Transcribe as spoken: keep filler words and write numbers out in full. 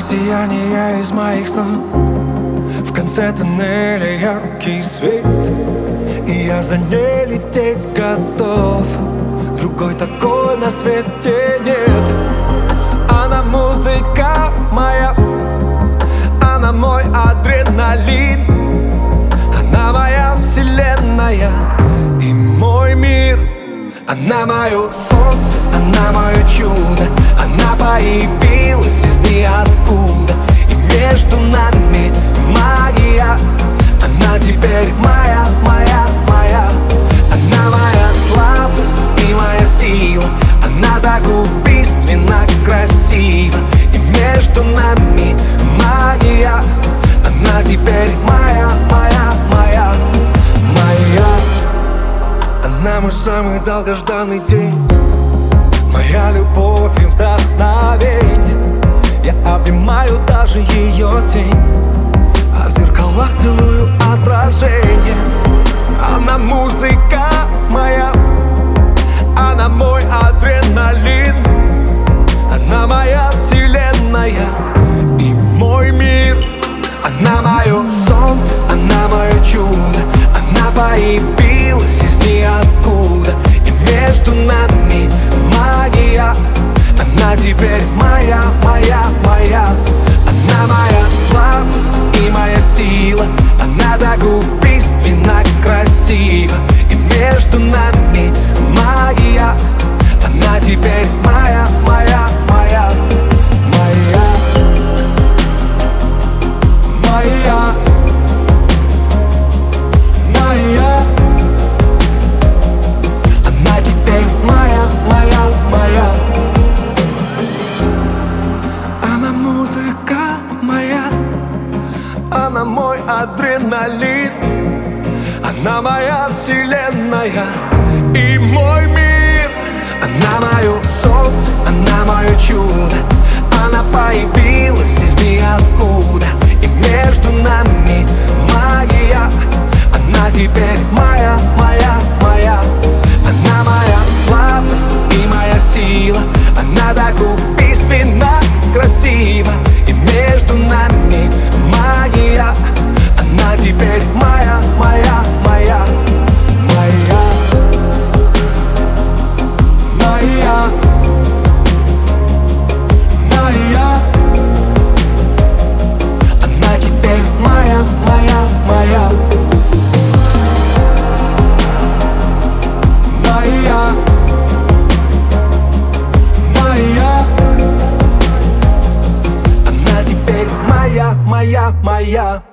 сияние из моих снов. В конце тоннеля яркий свет, и я за ней лететь готов. Другой такой на свете нет. Она музыка моя, она мой адреналин, она моя вселенная и мой мир. Она мое солнце, она мое чудо, она появилась из ниоткуда, и между нами магия. Она теперь моя, моя, моя. Она моя слабость и моя сила, она так убийственно красива, и между нами магия. Она теперь моя, моя, моя, моя. Она мой самый долгожданный день, моя любовь и вдохновение. Я обнимаю даже ее тень, а в зеркалах целую отражение. Она музыка моя, она мой адреналин, она моя вселенная и мой мир. Она мое солнце, она мое чудо, она появилась из ниоткуда, и между нами магия. Она теперь моя, моя, моя. Она моя слабость и моя сила, она так убийственно красива, и между нами магия. Она теперь моя, моя, моя, моя, моя, моя. Она теперь моя, моя, моя. Она музыка моя, она мой адреналин, она моя вселенная и мой мир. Она мое солнце, она мое чудо, она появилась из ниоткуда, и между нами магия. Она теперь моя, моя, моя. Она моя слабость и моя сила, она так убийственно красива, и между нами магия. Она теперь моя, моя, моя, моя, моя, моя. Она теперь моя, моя, моя, моя, моя. Она теперь моя, моя, моя.